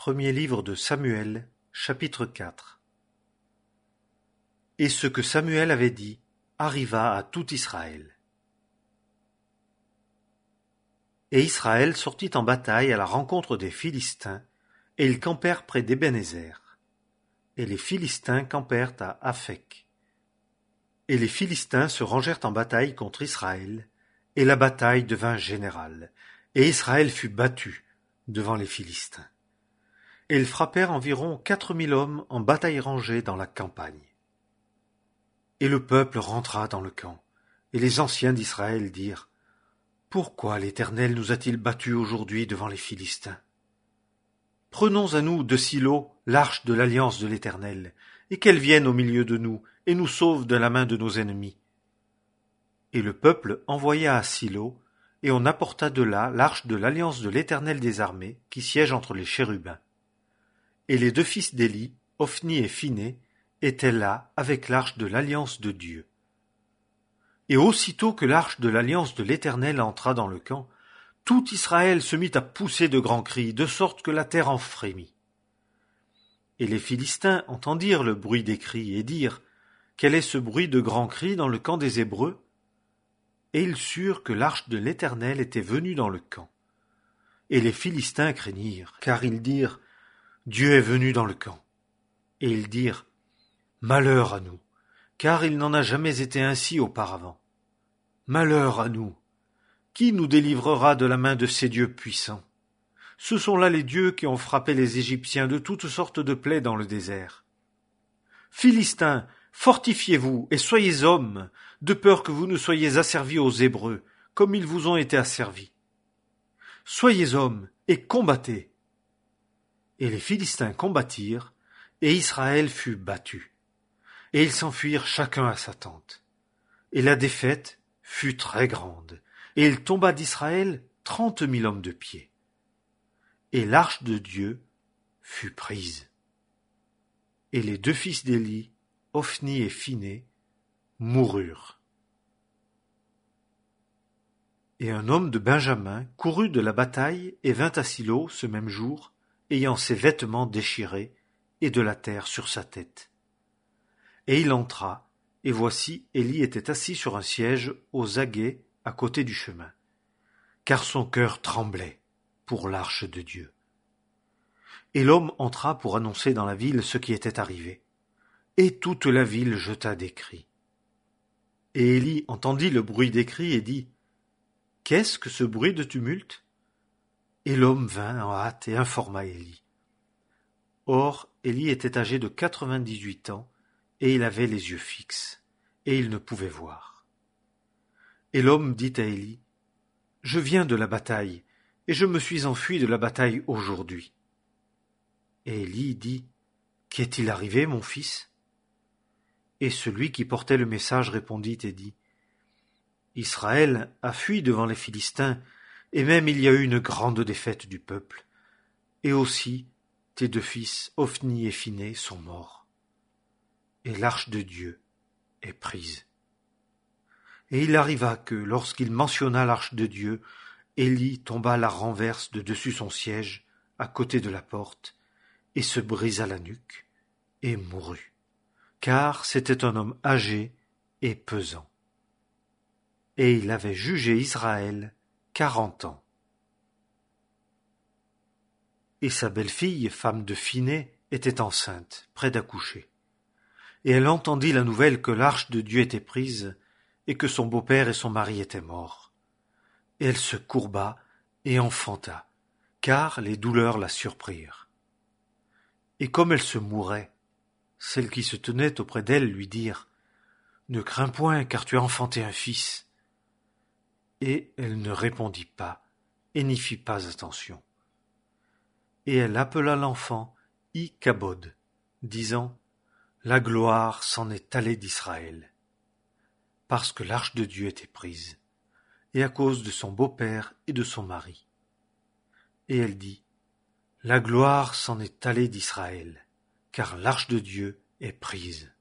Premier livre de Samuel, chapitre 4. Et ce que Samuel avait dit arriva à tout Israël. Et Israël sortit en bataille à la rencontre des Philistins, et ils campèrent près d'Ébénézer. Et les Philistins campèrent à Aphek. Et les Philistins se rangèrent en bataille contre Israël, et la bataille devint générale, et Israël fut battu devant les Philistins. Et ils frappèrent environ 4000 hommes en bataille rangée dans la campagne. Et le peuple rentra dans le camp, et les anciens d'Israël dirent : Pourquoi l'Éternel nous a-t-il battus aujourd'hui devant les Philistins ? Prenons à nous de Silo l'arche de l'alliance de l'Éternel, et qu'elle vienne au milieu de nous, et nous sauve de la main de nos ennemis. Et le peuple envoya à Silo, et on apporta de là l'arche de l'alliance de l'Éternel des armées, qui siège entre les chérubins. Et les deux fils d'Éli, Ophni et Phiné, étaient là avec l'arche de l'alliance de Dieu. Et aussitôt que l'arche de l'alliance de l'Éternel entra dans le camp, tout Israël se mit à pousser de grands cris, de sorte que la terre en frémit. Et les Philistins entendirent le bruit des cris et dirent : Quel est ce bruit de grands cris dans le camp des Hébreux ? Et ils surent que l'arche de l'Éternel était venue dans le camp. Et les Philistins craignirent, car ils dirent : Dieu est venu dans le camp. Et ils dirent : Malheur à nous, car il n'en a jamais été ainsi auparavant. Malheur à nous! Qui nous délivrera de la main de ces dieux puissants ? Ce sont là les dieux qui ont frappé les Égyptiens de toutes sortes de plaies dans le désert. Philistins, fortifiez-vous et soyez hommes, de peur que vous ne soyez asservis aux Hébreux, comme ils vous ont été asservis. Soyez hommes et combattez. Et les Philistins combattirent, et Israël fut battu. Et ils s'enfuirent chacun à sa tente. Et la défaite fut très grande, et il tomba d'Israël 30 000 hommes de pied. Et l'arche de Dieu fut prise. Et les deux fils d'Éli, Ophni et Phiné, moururent. Et un homme de Benjamin courut de la bataille et vint à Silo ce même jour, ayant ses vêtements déchirés et de la terre sur sa tête. Et il entra, et voici Éli était assis sur un siège aux aguets à côté du chemin, car son cœur tremblait pour l'arche de Dieu. Et l'homme entra pour annoncer dans la ville ce qui était arrivé, et toute la ville jeta des cris. Et Éli entendit le bruit des cris et dit : Qu'est-ce que ce bruit de tumulte ? Et l'homme vint en hâte et informa Éli. Or, Éli était âgé de 98 ans, et il avait les yeux fixes, et il ne pouvait voir. Et l'homme dit à Éli : Je viens de la bataille, et je me suis enfui de la bataille aujourd'hui. Et Éli dit : Qu'est-il arrivé, mon fils ? Et celui qui portait le message répondit et dit : Israël a fui devant les Philistins, et même il y a eu une grande défaite du peuple. Et aussi, tes deux fils, Ophni et Phiné, sont morts. Et l'arche de Dieu est prise. Et il arriva que, lorsqu'il mentionna l'arche de Dieu, Éli tomba la renverse de dessus son siège, à côté de la porte, et se brisa la nuque, et mourut, car c'était un homme âgé et pesant. Et il avait jugé Israël 40 ans. Et sa belle-fille, femme de Phiné, était enceinte, près d'accoucher. Et elle entendit la nouvelle que l'arche de Dieu était prise, et que son beau-père et son mari étaient morts. Et elle se courba et enfanta, car les douleurs la surprirent. Et comme elle se mourait, celles qui se tenaient auprès d'elle lui dirent : Ne crains point, car tu as enfanté un fils. Et elle ne répondit pas, et n'y fit pas attention. Et elle appela l'enfant Ichabod, disant : La gloire s'en est allée d'Israël, parce que l'arche de Dieu était prise, et à cause de son beau-père et de son mari. Et elle dit : La gloire s'en est allée d'Israël, car l'arche de Dieu est prise.